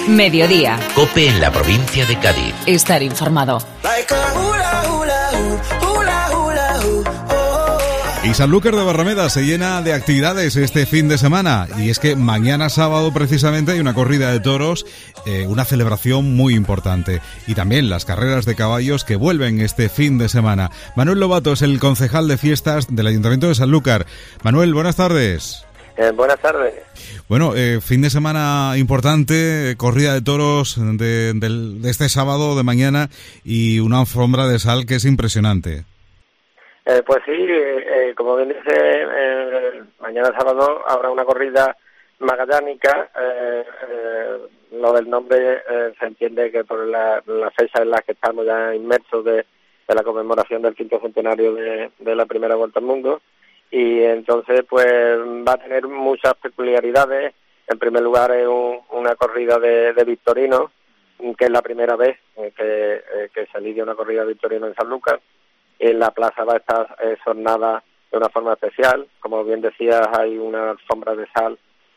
Mediodía. COPE en la provincia de Cádiz. Estar informado. Y Sanlúcar de Barrameda se llena de actividades este fin de semana. Y es que mañana sábado precisamente hay una corrida de toros, una celebración muy importante. Y también las carreras de caballos que vuelven este fin de semana. Manuel Lobato es el concejal de fiestas del Ayuntamiento de Sanlúcar. Manuel, buenas tardes. Buenas tardes. Bueno, fin de semana importante, corrida de toros de este sábado de mañana y una alfombra de sal que es impresionante. Pues sí, como bien dice, mañana sábado habrá una corrida magallánica. Lo del nombre se entiende que por la fecha en la que estamos ya inmersos de la conmemoración del 5º centenario de la primera vuelta al mundo. Y entonces pues va a tener muchas peculiaridades. En primer lugar es una corrida de victorinos, que es la primera vez que se lidia una corrida de victorinos en Sanlúcar. En la plaza va a estar sornada de una forma especial. Como bien decías, hay una alfombra de sal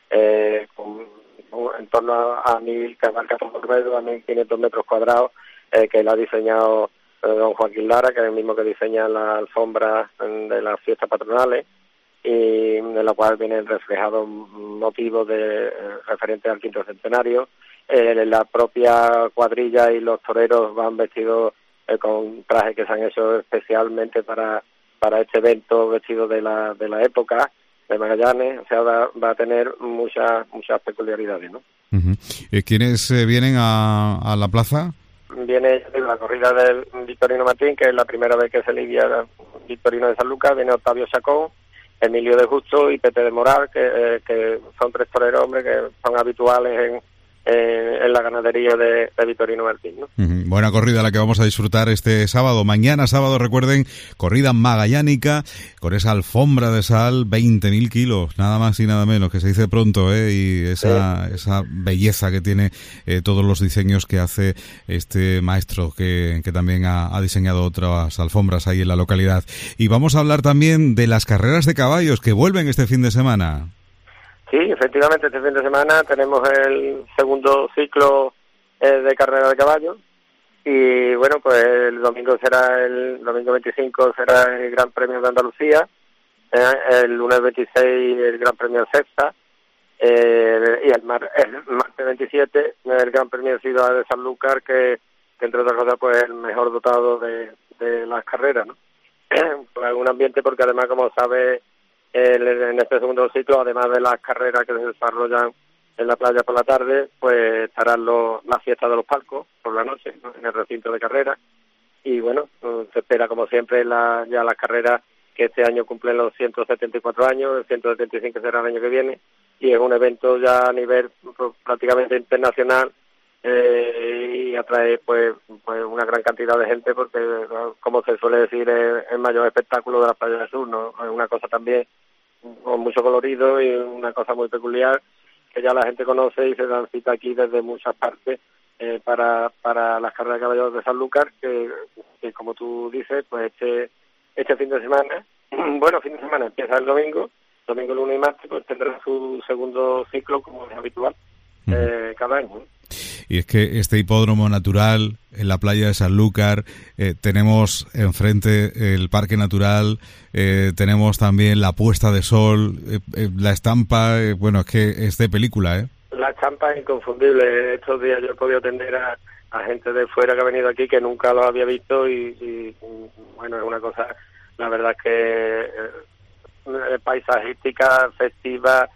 en torno a 1.000, que abarca todo el ruedo, a 1.500 metros cuadrados, que la ha diseñado don Joaquín Lara, que es el mismo que diseña la alfombra de las fiestas patronales, y en la cual vienen reflejados motivos referentes al 5º centenario. La propia cuadrilla y los toreros van vestidos con trajes que se han hecho especialmente para este evento, vestidos de la época de Magallanes. O sea, va a tener muchas peculiaridades, ¿no? Uh-huh. ¿Quiénes vienen a la plaza? Viene la corrida del Victorino Martín, que es la primera vez que se lidia Victorino de Sanlúcar. Viene Octavio Chacón, Emilio de Justo y Pepe de Moral, que son 3 toreros, hombre, que son habituales en la ganadería de Victorino Martín, ¿no? Uh-huh. Buena corrida la que vamos a disfrutar este sábado. Mañana sábado, recuerden, corrida magallánica con esa alfombra de sal, 20.000 kilos, nada más y nada menos, que se dice pronto, y esa belleza que tiene todos los diseños que hace este maestro que también ha diseñado otras alfombras ahí en la localidad. Y vamos a hablar también de las carreras de caballos que vuelven este fin de semana. Sí, efectivamente, este fin de semana tenemos el segundo ciclo de carrera de caballos y bueno, pues el domingo 25 será el Gran Premio de Andalucía, el lunes 26 el Gran Premio de Sexta y el martes 27 el Gran Premio de Ciudad de Sanlúcar, que entre otras cosas pues el mejor dotado de las carreras, ¿no? Pues un ambiente porque además, como sabes, en este segundo ciclo, además de las carreras que se desarrollan en la playa por la tarde, pues estarán las fiestas de los palcos por la noche, ¿no?, en el recinto de carreras. Y bueno, se espera como siempre ya las carreras, que este año cumplen los 174 años, el 175 será el año que viene, y es un evento ya a nivel prácticamente internacional, y atrae pues una gran cantidad de gente porque, como se suele decir, es el mayor espectáculo de la playa del sur, ¿no? Es una cosa también con mucho colorido y una cosa muy peculiar que ya la gente conoce y se dan cita aquí desde muchas partes para las carreras de caballos de Sanlúcar, que como tú dices, pues este fin de semana, bueno, fin de semana empieza el domingo, lunes y martes, pues tendrá su segundo ciclo como es habitual cada año, ¿no? Y es que este hipódromo natural en la playa de Sanlúcar, tenemos enfrente el parque natural, tenemos también la puesta de sol, la estampa, bueno, es que es de película, ¿eh? La estampa es inconfundible. Estos días yo he podido atender a gente de fuera que ha venido aquí que nunca lo había visto y bueno, es una cosa, la verdad es que paisajística, festiva,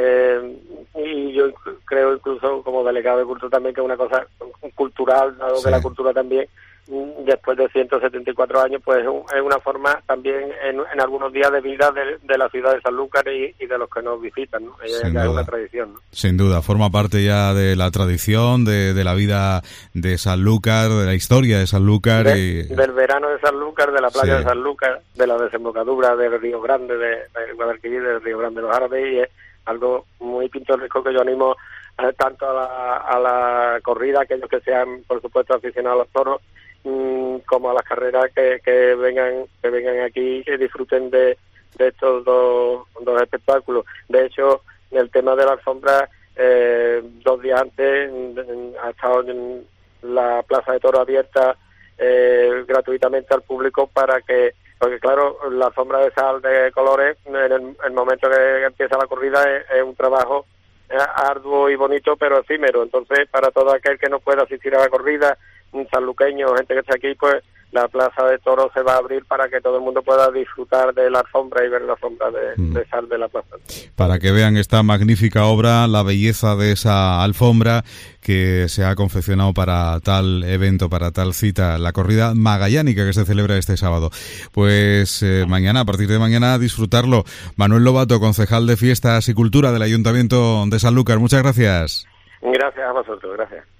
y yo creo incluso como delegado de cultura también que es una cosa cultural, algo sí, que la cultura también después de 174 años pues es una forma también en algunos días de vida de la ciudad de Sanlúcar y de los que nos visitan, ¿no? Ya es una tradición, ¿no? Sin duda, forma parte ya de la tradición, de la vida de Sanlúcar, de la historia de Sanlúcar. Del verano de Sanlúcar, de la playa, sí, de Sanlúcar, de la desembocadura del Río Grande, de Guadalquivir, del Río Grande de los Árabes, y es algo muy pintoresco que yo animo tanto a la corrida, aquellos que sean, por supuesto, aficionados a los toros, como a las carreras que vengan aquí y que disfruten de estos dos espectáculos. De hecho, el tema de la alfombra 2 días antes ha estado en la Plaza de Toros abierta gratuitamente al público porque claro, la alfombra de sal de colores, en el momento que empieza la corrida es un trabajo arduo y bonito, pero efímero. Entonces, para todo aquel que no pueda asistir a la corrida, un sanluqueño, gente que esté aquí, pues la Plaza de Toros se va a abrir para que todo el mundo pueda disfrutar de la alfombra y ver la alfombra de sal de la plaza. Para que vean esta magnífica obra, la belleza de esa alfombra que se ha confeccionado para tal evento, para tal cita, la corrida magallánica que se celebra este sábado. Pues mañana, a partir de mañana, disfrutarlo. Manuel Lobato, concejal de Fiestas y Cultura del Ayuntamiento de Sanlúcar, muchas gracias. Gracias a vosotros, gracias.